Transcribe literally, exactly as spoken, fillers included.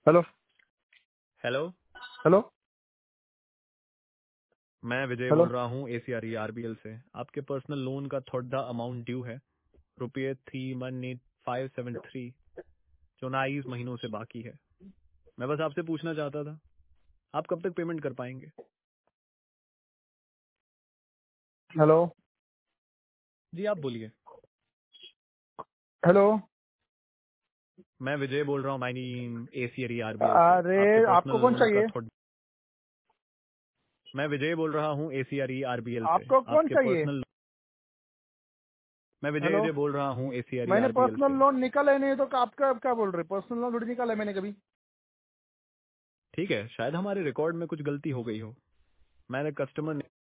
Hello hello. Hello मैं विजय hello बोल रहा हूँ एसीआर आरबीएल से। आपके पर्सनल लोन का थोड़ा अमाउंट ड्यू है, रुपये three one eight five seven three चौनाईस महीनों से बाकी है। मैं बस आपसे पूछना चाहता था, आप कब तक पेमेंट कर पाएंगे? हेलो जी आप बोलिए। हेलो मैं विजय बोल रहा हूँ माई नेम एसीआर आरबीएल से। अरे आपके आपको पर्सनल कौन लोन का चाहिए? थोड़ा मैं विजय बोल रहा हूँ एसीआर आरबीएल से। आपको कौन आपके चाहिए? पर्सनल मैं विजय हेलो विजय बोल रहा हूँ एसीआर मैंने आरबीएल पर्सनल से। लोन निकाला ही नहीं तो आपका क्या बोल रहे? पर्सनल लोन थोड़ी निकाला है मैंने कभी। ठीक है, शायद हमारे रिकॉर्ड में कुछ गलती हो गई हो। मैंने कस्टमर